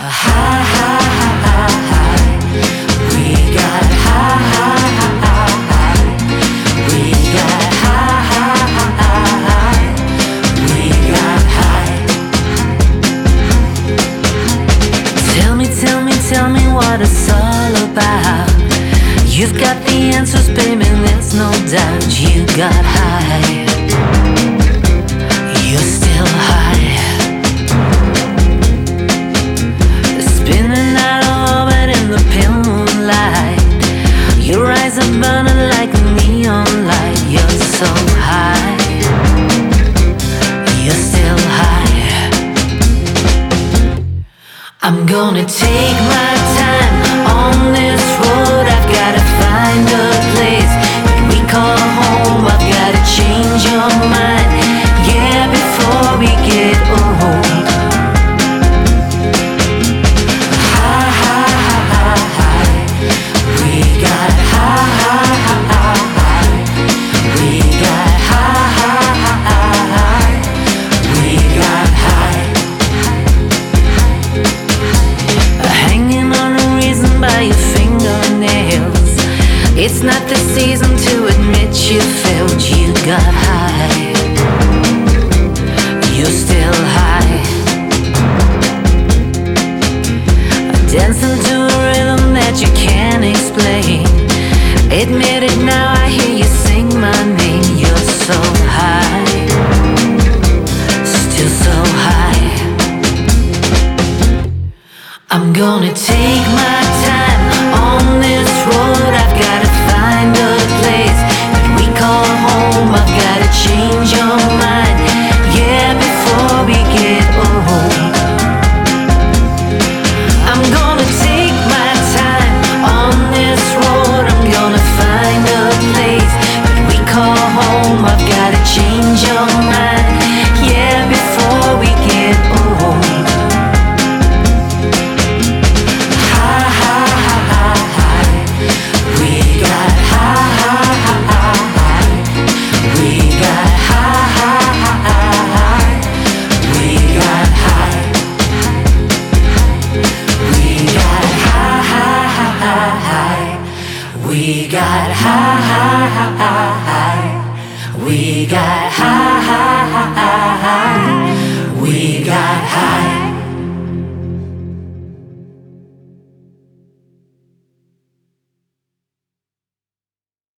Tell me what it's all about. You've got the answers, baby, there's no doubt. You got high, you're still high, spinning out of orbit in the pale moonlight. Your eyes are burning like a neon light. You're so high, you're still high. I'm gonna take my time on this road. I've gotta find a place that we call home. I've gotta change your mind, yeah, before we get old. High, high, high, high. We got high, high, high, high. We got high, high, high, high. We got high. Hanging on a reason by your fingernails. It's not the season to admit you failed. You got high, you're still high, dancing to a rhythm that you can't explain. Admit it now, I hear you sing my name. You're so high, still so high. I'm gonna take my time on this road. I've gotta find a place that we call home. I've gotta change your mind, yeah, before we get old. I'm gonna take my time on this road. I'm gonna find a place that we call home. I've gotta change your mind, yeah, before we get old. We got high, high, high, high. We got high, high, high, high. We got high.